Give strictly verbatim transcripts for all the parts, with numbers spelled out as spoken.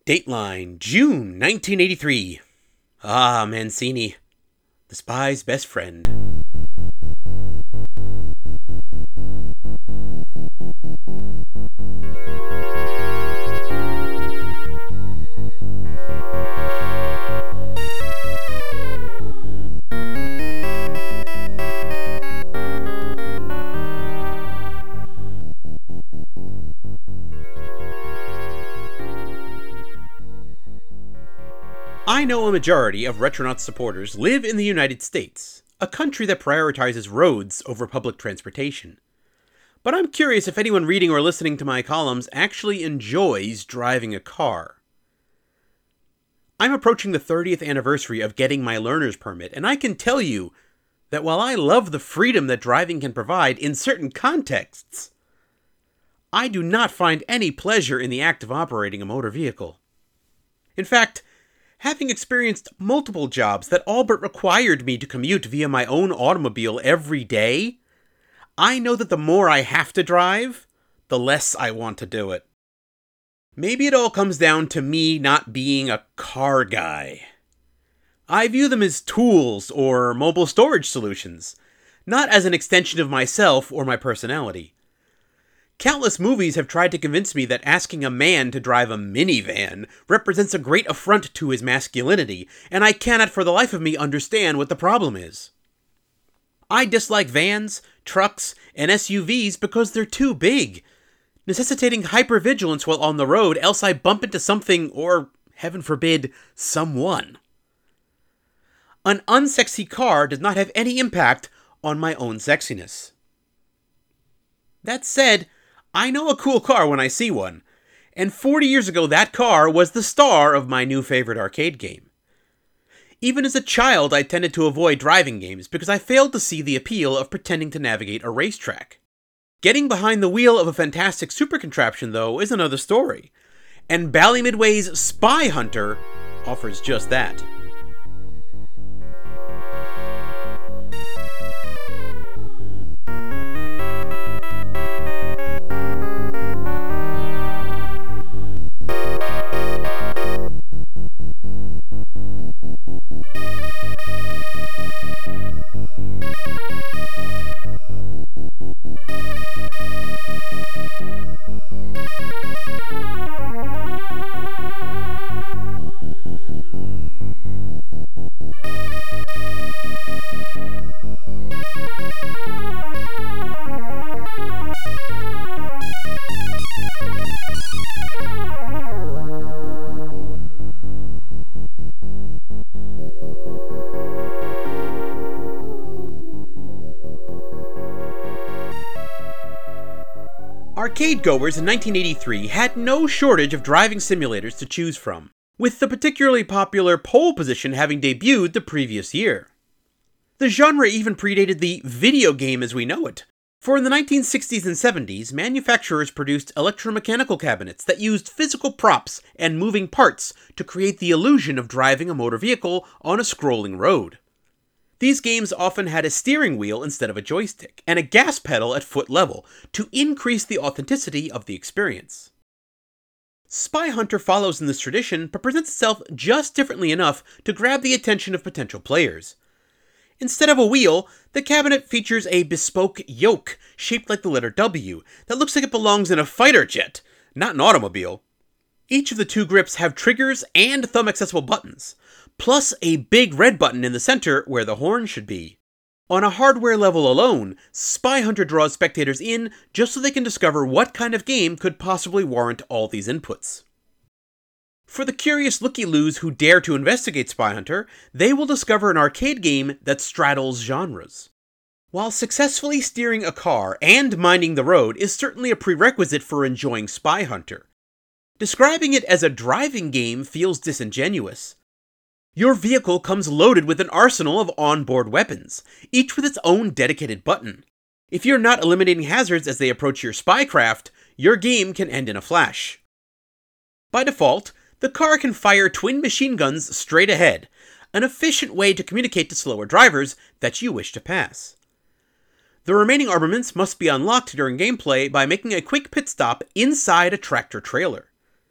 Dateline, June nineteen eighty-three. Ah, Mancini, the spy's best friend. I know a majority of Retronauts supporters live in the United States, a country that prioritizes roads over public transportation. But I'm curious if anyone reading or listening to my columns actually enjoys driving a car. I'm approaching the thirtieth anniversary of getting my learner's permit, and I can tell you that while I love the freedom that driving can provide in certain contexts, I do not find any pleasure in the act of operating a motor vehicle. In fact, having experienced multiple jobs that all but required me to commute via my own automobile every day, I know that the more I have to drive, the less I want to do it. Maybe it all comes down to me not being a car guy. I view them as tools or mobile storage solutions, not as an extension of myself or my personality. Countless movies have tried to convince me that asking a man to drive a minivan represents a great affront to his masculinity, and I cannot for the life of me understand what the problem is. I dislike vans, trucks, and S U Vs because they're too big, necessitating hypervigilance while on the road, else I bump into something or, heaven forbid, someone. An unsexy car does not have any impact on my own sexiness. That said, I know a cool car when I see one, and forty years ago that car was the star of my new favorite arcade game. Even as a child, I tended to avoid driving games because I failed to see the appeal of pretending to navigate a racetrack. Getting behind the wheel of a fantastic super contraption, though, is another story, and Ballymidway's Spy Hunter offers just that. Arcade goers in nineteen eighty-three had no shortage of driving simulators to choose from, with the particularly popular Pole Position having debuted the previous year. The genre even predated the video game as we know it, for in the nineteen sixties and seventies, manufacturers produced electromechanical cabinets that used physical props and moving parts to create the illusion of driving a motor vehicle on a scrolling road. These games often had a steering wheel instead of a joystick, and a gas pedal at foot level, to increase the authenticity of the experience. Spy Hunter follows in this tradition, but presents itself just differently enough to grab the attention of potential players. Instead of a wheel, the cabinet features a bespoke yoke shaped like the letter W that looks like it belongs in a fighter jet, not an automobile. Each of the two grips have triggers and thumb-accessible buttons, plus a big red button in the center where the horn should be. On a hardware level alone, Spy Hunter draws spectators in just so they can discover what kind of game could possibly warrant all these inputs. For the curious looky-loos who dare to investigate Spy Hunter, they will discover an arcade game that straddles genres. While successfully steering a car and minding the road is certainly a prerequisite for enjoying Spy Hunter, describing it as a driving game feels disingenuous. Your vehicle comes loaded with an arsenal of onboard weapons, each with its own dedicated button. If you're not eliminating hazards as they approach your spycraft, your game can end in a flash. By default, the car can fire twin machine guns straight ahead, an efficient way to communicate to slower drivers that you wish to pass. The remaining armaments must be unlocked during gameplay by making a quick pit stop inside a tractor trailer.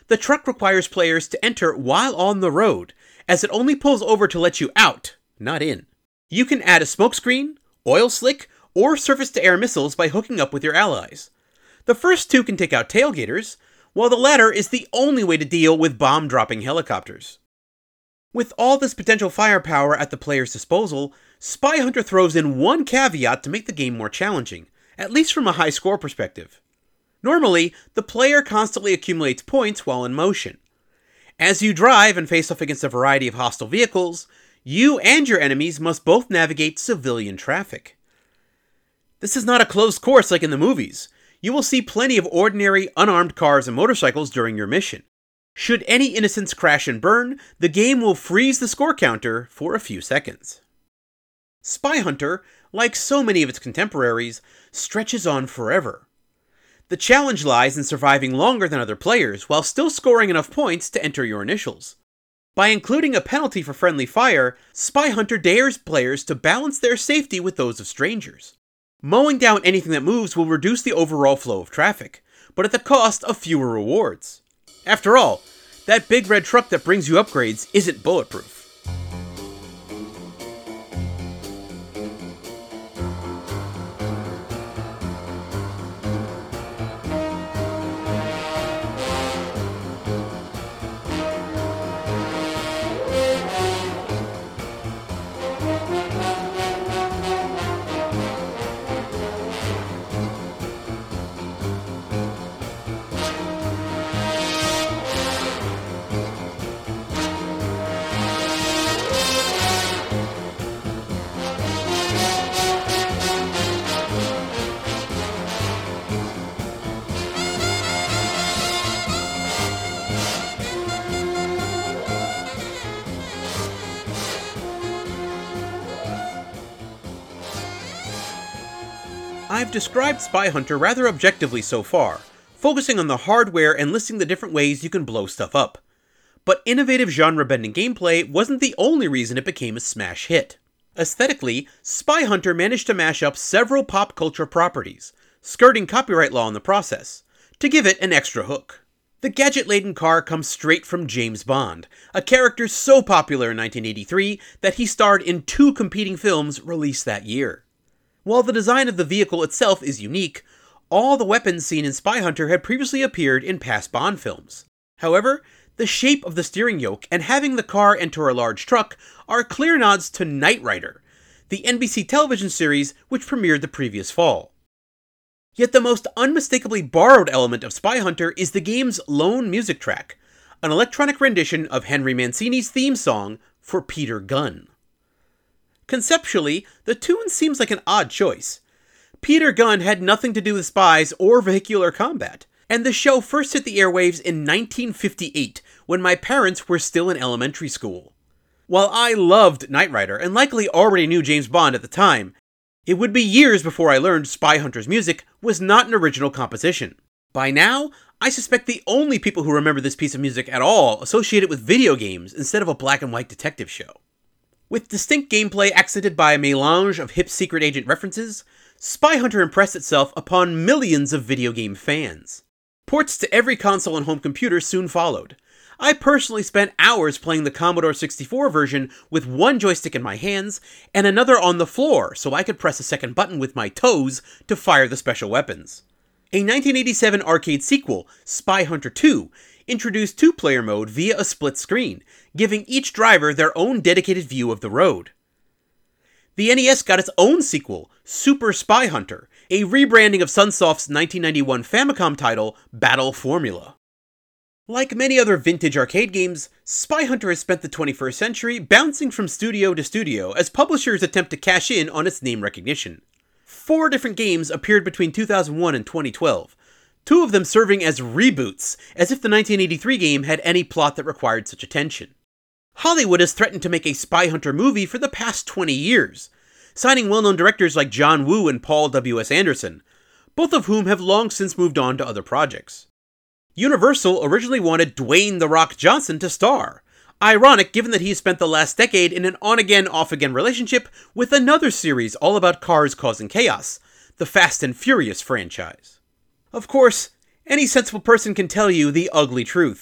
The truck requires players to enter while on the road, as it only pulls over to let you out, not in. You can add a smokescreen, oil slick, or surface-to-air missiles by hooking up with your allies. The first two can take out tailgaters, while the latter is the only way to deal with bomb-dropping helicopters. With all this potential firepower at the player's disposal, Spy Hunter throws in one caveat to make the game more challenging, at least from a high score perspective. Normally, the player constantly accumulates points while in motion. As you drive and face off against a variety of hostile vehicles, you and your enemies must both navigate civilian traffic. This is not a closed course like in the movies. You will see plenty of ordinary, unarmed cars and motorcycles during your mission. Should any innocents crash and burn, the game will freeze the score counter for a few seconds. Spy Hunter, like so many of its contemporaries, stretches on forever. The challenge lies in surviving longer than other players while still scoring enough points to enter your initials. By including a penalty for friendly fire, Spy Hunter dares players to balance their safety with those of strangers. Mowing down anything that moves will reduce the overall flow of traffic, but at the cost of fewer rewards. After all, that big red truck that brings you upgrades isn't bulletproof. I've described Spy Hunter rather objectively so far, focusing on the hardware and listing the different ways you can blow stuff up. But innovative genre-bending gameplay wasn't the only reason it became a smash hit. Aesthetically, Spy Hunter managed to mash up several pop culture properties, skirting copyright law in the process, to give it an extra hook. The gadget-laden car comes straight from James Bond, a character so popular in nineteen eighty-three that he starred in two competing films released that year. While the design of the vehicle itself is unique, all the weapons seen in Spy Hunter had previously appeared in past Bond films. However, the shape of the steering yoke and having the car enter a large truck are clear nods to Knight Rider, the N B C television series which premiered the previous fall. Yet the most unmistakably borrowed element of Spy Hunter is the game's lone music track, an electronic rendition of Henry Mancini's theme song for Peter Gunn. Conceptually, the tune seems like an odd choice. Peter Gunn had nothing to do with spies or vehicular combat, and the show first hit the airwaves in nineteen fifty-eight, when my parents were still in elementary school. While I loved Knight Rider, and likely already knew James Bond at the time, it would be years before I learned Spy Hunter's music was not an original composition. By now, I suspect the only people who remember this piece of music at all associate it with video games instead of a black and white detective show. With distinct gameplay accented by a melange of hip secret agent references, Spy Hunter impressed itself upon millions of video game fans. Ports to every console and home computer soon followed. I personally spent hours playing the Commodore sixty-four version with one joystick in my hands and another on the floor so I could press a second button with my toes to fire the special weapons. A nineteen eighty-seven arcade sequel, Spy Hunter two, introduced two-player mode via a split screen, giving each driver their own dedicated view of the road. The N E S got its own sequel, Super Spy Hunter, a rebranding of Sunsoft's nineteen ninety-one Famicom title, Battle Formula. Like many other vintage arcade games, Spy Hunter has spent the twenty-first century bouncing from studio to studio as publishers attempt to cash in on its name recognition. Four different games appeared between two thousand one and twenty twelve, two of them serving as reboots, as if the nineteen eighty-three game had any plot that required such attention. Hollywood has threatened to make a Spy Hunter movie for the past twenty years, signing well-known directors like John Woo and Paul W S Anderson, both of whom have long since moved on to other projects. Universal originally wanted Dwayne "The Rock" Johnson to star, ironic given that he spent the last decade in an on-again, off-again relationship with another series all about cars causing chaos, the Fast and Furious franchise. Of course, any sensible person can tell you the ugly truth.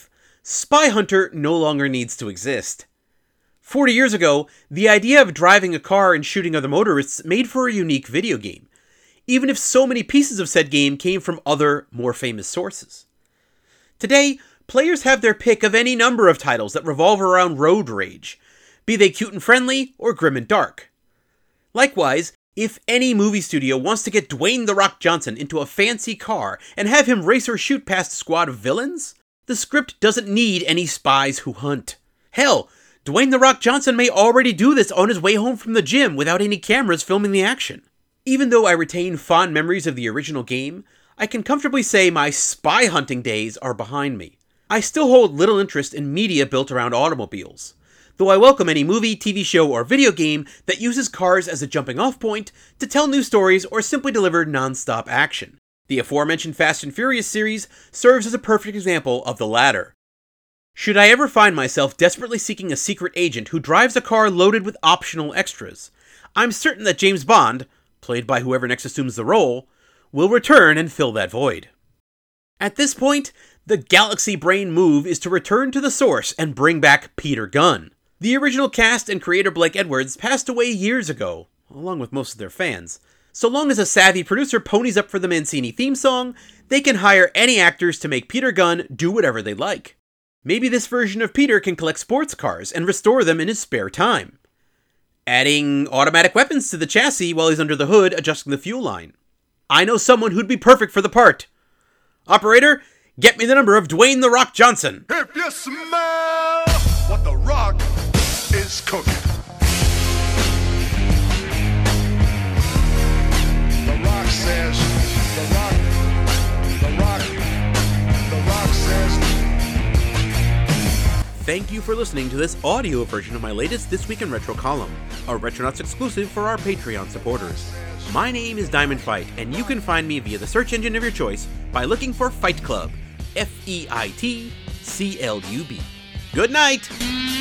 Spy Hunter no longer needs to exist. Forty years ago, the idea of driving a car and shooting other motorists made for a unique video game, even if so many pieces of said game came from other, more famous sources. Today, players have their pick of any number of titles that revolve around road rage, be they cute and friendly or grim and dark. Likewise, if any movie studio wants to get Dwayne "The Rock" Johnson into a fancy car and have him race or shoot past a squad of villains, the script doesn't need any spies who hunt. Hell, Dwayne "The Rock" Johnson may already do this on his way home from the gym without any cameras filming the action. Even though I retain fond memories of the original game, I can comfortably say my spy hunting days are behind me. I still hold little interest in media built around automobiles, though I welcome any movie, T V show, or video game that uses cars as a jumping-off point to tell new stories or simply deliver non-stop action. The aforementioned Fast and Furious series serves as a perfect example of the latter. Should I ever find myself desperately seeking a secret agent who drives a car loaded with optional extras, I'm certain that James Bond, played by whoever next assumes the role, will return and fill that void. At this point, the galaxy brain move is to return to the source and bring back Peter Gunn. The original cast and creator Blake Edwards passed away years ago, along with most of their fans. So long as a savvy producer ponies up for the Mancini theme song, they can hire any actors to make Peter Gunn do whatever they like. Maybe this version of Peter can collect sports cars and restore them in his spare time, adding automatic weapons to the chassis while he's under the hood adjusting the fuel line. I know someone who'd be perfect for the part. Operator, get me the number of Dwayne "The Rock" Johnson. If you smell what The Rock is cooking. The Rock says, The Rock, The Rock, The Rock says. Thank you for listening to this audio version of my latest This Week in Retro column, a Retronauts exclusive for our Patreon supporters. My name is Diamond Fight, and you can find me via the search engine of your choice by looking for Fight Club, F E I T C L U B. Good night!